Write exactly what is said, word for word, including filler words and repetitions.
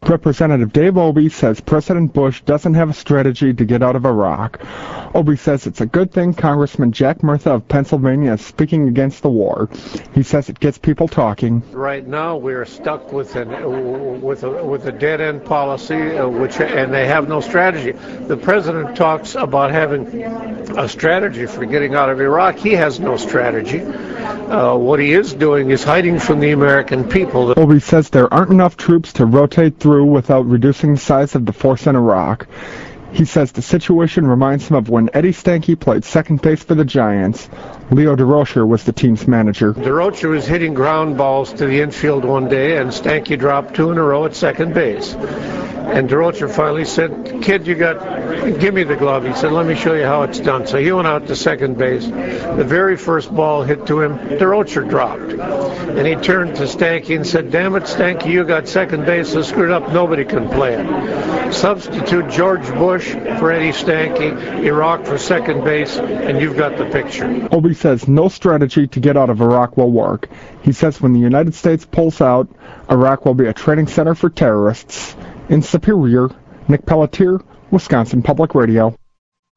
Representative Dave Obey says President Bush doesn't have a strategy to get out of Iraq. Obey says it's a good thing Congressman Jack Murtha of Pennsylvania is speaking against the war. He says it gets people talking. Right now we're stuck with an with a with a dead-end policy, uh, which and they have no strategy. The president talks about having a strategy for getting out of Iraq. He has no strategy. Uh, what he is doing is hiding from the American people. Obey says there aren't enough troops to rotate through without reducing the size of the force in Iraq. He says the situation reminds him of when Eddie Stanky played second base for the Giants. Leo Durocher was the team's manager. Durocher was hitting ground balls to the infield one day, and Stanky dropped two in a row at second base. And Durocher finally said, "Kid, you got, give me the glove." He said, "Let me show you how it's done." So he went out to second base. The very first ball hit to him, Durocher dropped. And he turned to Stanky and said, "Damn it, Stanky, you got second base so screwed up, nobody can play it. Substitute George Bush for Eddie Stanky, Iraq for second base, and you've got the picture." Obey says no strategy to get out of Iraq will work. He says when the United States pulls out, Iraq will be a training center for terrorists. In Superior, Nick Pelletier, Wisconsin Public Radio.